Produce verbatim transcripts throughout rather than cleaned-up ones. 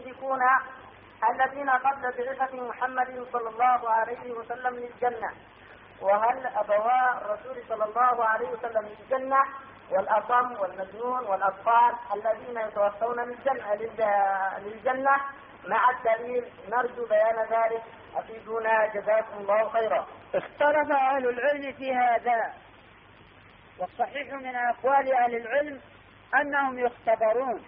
المشركون الذين قبل بعثة محمد صلى الله عليه وسلم للجنة؟ وهل أبوا الرسول صلى الله عليه وسلم للجنة والأصم والمجنون والأطفال الذين يتوفون للجنة, للجنة مع الدليل؟ نرجو بيان ذلك، أفيدونا جزاكم الله خيرا. اختلف أهل العلم في هذا، والصحيح من أقوال أهل العلم أنهم يختبرون،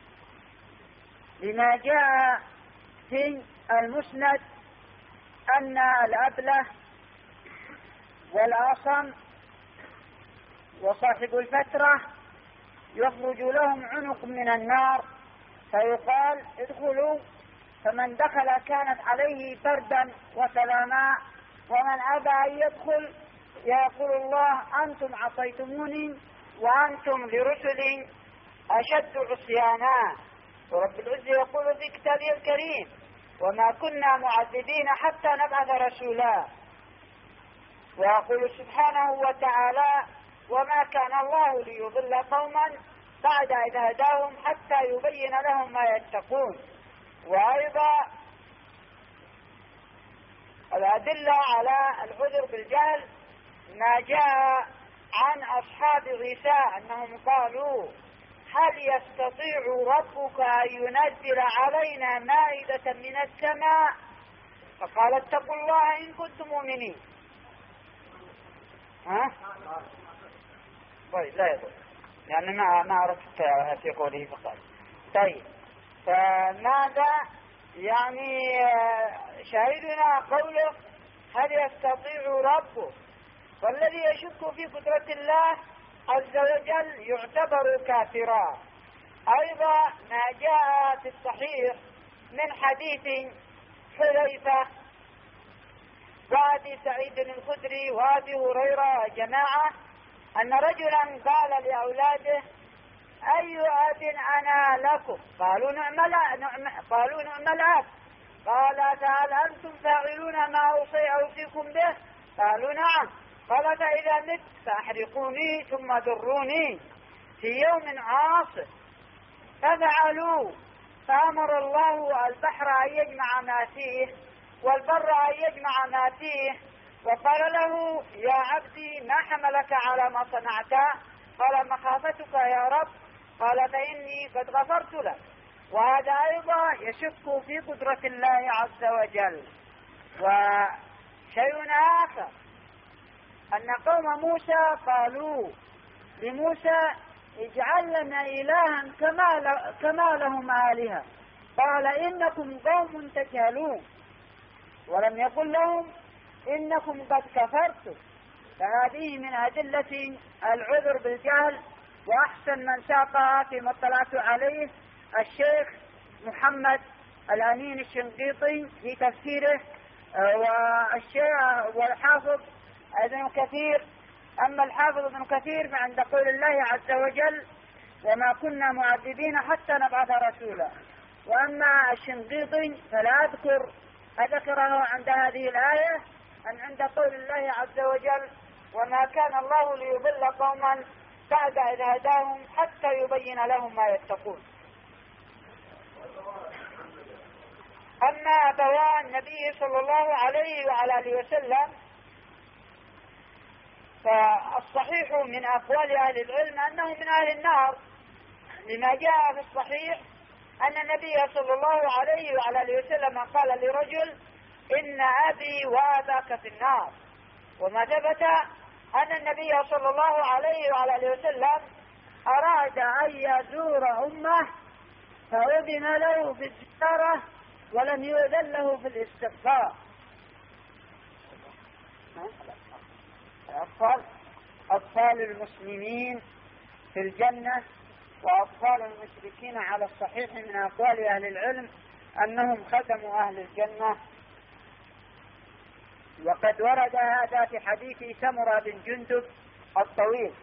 لما جاء في المسند أن الأبله والأصم وصاحب الفترة يخرج لهم عنق من النار، فيقال ادخلوا، فمن دخل كانت عليه بردا وسلاما، ومن أبى أن يدخل يقول الله أنتم عصيتموني وأنتم لرسلي أشد عصيانا. ورب العزة يقول في كتابه الكريم وما كنا معذبين حتى نبعث رسولا. ويقول سبحانه وتعالى وما كان الله ليضل قوما بعد إذ هداهم حتى يبين لهم ما يتقون. وأيضا الأدلة على العذر بالجهل ما جاء عن أصحاب غيثاء أنهم قالوا هل يستطيع ربك أن ينزل علينا مائدة من السماء؟ فقال اتقوا الله إن كنتم مؤمنين. ها؟ طيب لا يضر، يعني ما ما عرفت في قوله فقال. طيب فماذا يعني شاهدنا قوله هل يستطيع ربك؟ والذي يشك في قدرة الله عز وجل يعتبر كافرا. أيضا ما جاء في الصحيح من حديث حذيفة وأبي سعيد الخدري وأبي هريرة وجماعة أن رجلا قال لأولاده أي أب أنا لكم؟ قالوا نعم نعم قالوا نعم الأب. قال هل أنتم فاعلون ما أوصي أوصيكم به؟ قالوا نعم. قال فإذا مت فأحرقوني ثم دروني في يوم عاصف. ففعلوا، فأمر الله البحر أن يجمع ما فيه والبر أن يجمع ما فيه، وقال له يا عبدي ما حملك على ما صنعت؟ قال مخافتك يا رب. قال فإني قد غفرت لك. وهذا أيضا يشك في قدرة الله عز وجل. وشيء آخر أن قوم موسى قالوا لموسى اجعل لنا إلها كما كما لهم آلهة، قال إنكم قوم تجهلون، ولم يقل لهم إنكم قد كفرتم. فهذه من أدلة العذر بالجهل، وأحسن من ساقها فيما اطلعت عليه الشيخ محمد الأمين الشنقيطي في تفسيره، والشيخ والحافظ ابن كثير. أما الحافظ ابن كثير فعند قول الله عز وجل وما كنا معذبين حتى نبعث رسولا. وأما الشنقيطي فلا أذكر أذكره عند هذه الآية أن عند قول الله عز وجل وما كان الله ليضل قوما بعد إذ هداهم حتى يبين لهم ما يتقون. أما أبوا النبي صلى الله عليه وعلى آله وسلم فالصحيح من أقوال أهل العلم أنه من أهل النار، لما جاء في الصحيح أن النبي صلى الله عليه وعلى آله وسلم قال لرجل إن أبي وأباك في النار. وما ثبت أن النبي صلى الله عليه وعلى آله وسلم أراد أن يزور أمه فأذن له في الزيارة ولم يؤذن له في الاستغفار. أطفال أطفال المسلمين في الجنة وأطفال المشركين على الصحيح من أقوال أهل العلم أنهم خدموا أهل الجنة. وقد ورد هذا في حديث سمرة بن جندب الطويل